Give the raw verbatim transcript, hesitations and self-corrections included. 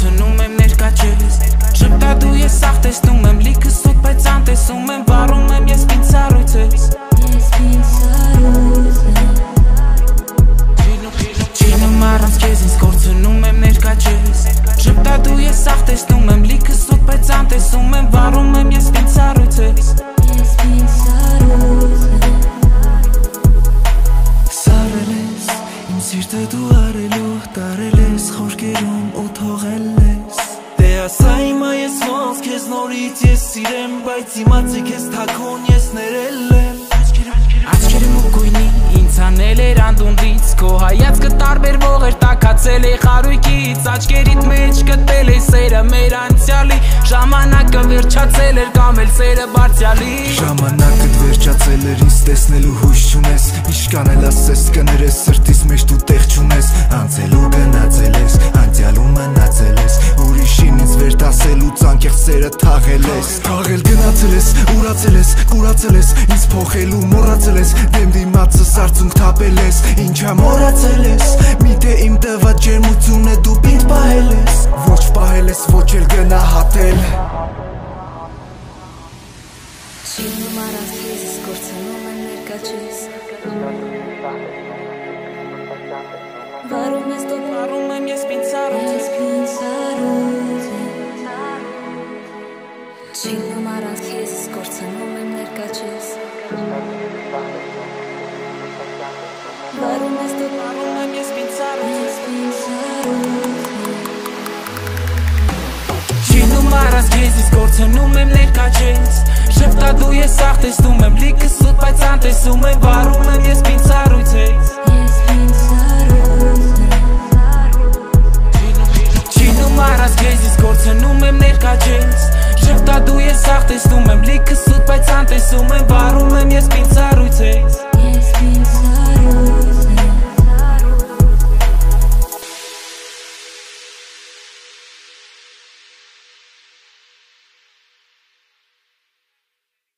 կորցնում եմ ներկա չես Շպտադու ես աղ տեսնում եմ լիքը սուտ բայց անտեսում եմ վարում եմ ես պին սարույց ես Ես պին սարույց Չինում առանց կեզ ինձ կորցնում եմ ներկա չես Շպտադու ես աղ տեսնում եմ լիքը սուտ բայց անտեսում եմ վարում եմ ես պին սարույց ես Ես պին սարույց Սարել ես իմ սիրտը դու արելու տարել ես խորկերում ու թողել ես Դե ասա հիմա ես ոնց քեզ նորից ես սիրեմ բայց իմացի քեզ թաքուն ես ներել եմ Աչքերում ու գույնի ինձ անել էր անդունդից Քո հայացքը տարբերվող էր տաքացել է խարույկից Աչքերիդ մեջ գտել է սերը մեր անցյալի Ժամանակը վերջացել էր կամ էլ սերը բարձյալի Ժամանակը վերջացել էր ինձ տեսնելու հույս չունես Իշքան էլ ասես կներես սրտիս մեջ դու տեղ չունես Անցելու գնացել ես, անցյալում մնացել ես Ուրիշին ինձ վերտասելու ծանկեղծ սերը թաղել ես Թաղել գնացել ես, ուրացել ես, կուրացել ես Ինձ փոխելու մոռացել ես, դեմ դիմացս արցունք թապել ես Ինչա մոռացել ես, միթե իմ տված ջերմությունը դու պինդ պահել ես Ոչ պահել ես, ոչ էլ գնահատել Չինում առանց քեզ ես կորցնում եմ ներկա չես Վարում ես դու Վարում եմ ես պին սարույց Ես պին սարույց Չինում առանց քեզ ես կորցնում եմ ներկա չես Վարում ես դու Վարում եմ ես պին սարույց Ես պին սարույց Չինում առանց քեզ ես կորցնում եմ ներկա չես Շպտադու ես աղ տեսնում եմ լիքը սուտ բայց անտեսում եմ վարում եմ ես պին սարույց ես